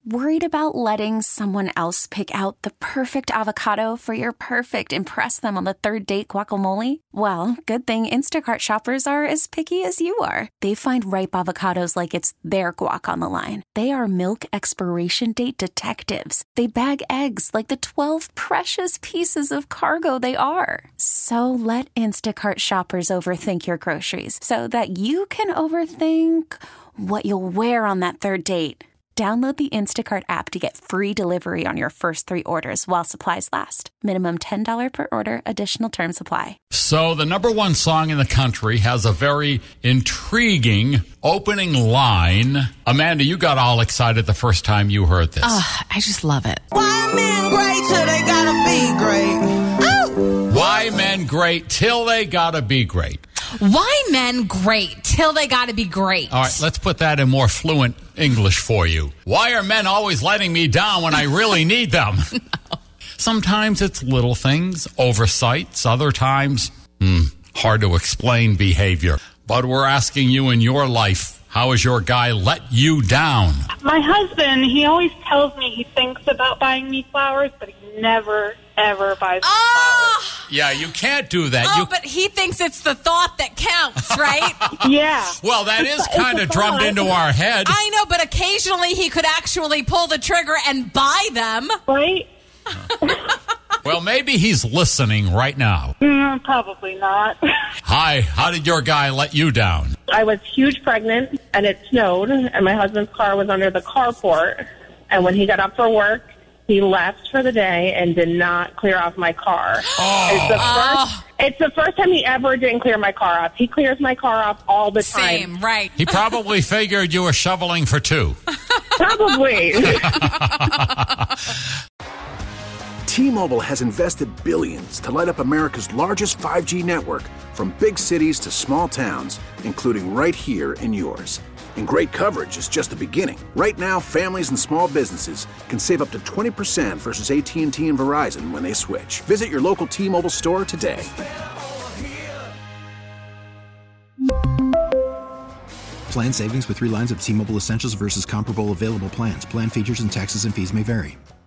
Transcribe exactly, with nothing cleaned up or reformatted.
Worried about letting someone else pick out the perfect avocado for your perfect impress them on the third date guacamole? Well, good thing Instacart shoppers are as picky as you are. They find ripe avocados like it's their guac on the line. They are milk expiration date detectives. They bag eggs like the twelve precious pieces of cargo they are. So let Instacart shoppers overthink your groceries so that you can overthink what you'll wear on that third date. Download the Instacart app to get free delivery on your first three orders while supplies last. Minimum ten dollars per order. Additional terms apply. So the number one song in the country has a very intriguing opening line. Amanda, you got all excited the first time you heard this. Oh, I just love it. Why men great till they gotta be great? Oh. Why men great till they gotta be great? Why men great till they gotta be great? All right, let's put that in more fluent English for you. Why are men always letting me down when I really need them? No. Sometimes it's little things, oversights. Other times, hmm, hard to explain behavior. But we're asking you in your life, how has your guy let you down? My husband, he always tells me he thinks about buying me flowers, but he never, ever buys me oh! flowers. Yeah, you can't do that. Oh, you... but he thinks it's the thought that counts, right? Yeah. Well, that is kind of drummed into our head. I know, but occasionally he could actually pull the trigger and buy them. Right? Well, maybe he's listening right now. Mm, probably not. Hi, how did your guy let you down? I was huge pregnant, and it snowed, and my husband's car was under the carport. And when he got up for work, he left for the day and did not clear off my car. Oh. It's the Oh. first, it's the first time he ever didn't clear my car off. He clears my car off all the time. Same, right. He probably figured you were shoveling for two. Probably. T-Mobile has invested billions to light up America's largest five G network, from big cities to small towns, including right here in yours. And great coverage is just the beginning. Right now, families and small businesses can save up to twenty percent versus A T and T and Verizon when they switch. Visit your local T-Mobile store today. Plan savings with three lines of T-Mobile Essentials versus comparable available plans. Plan features and taxes and fees may vary.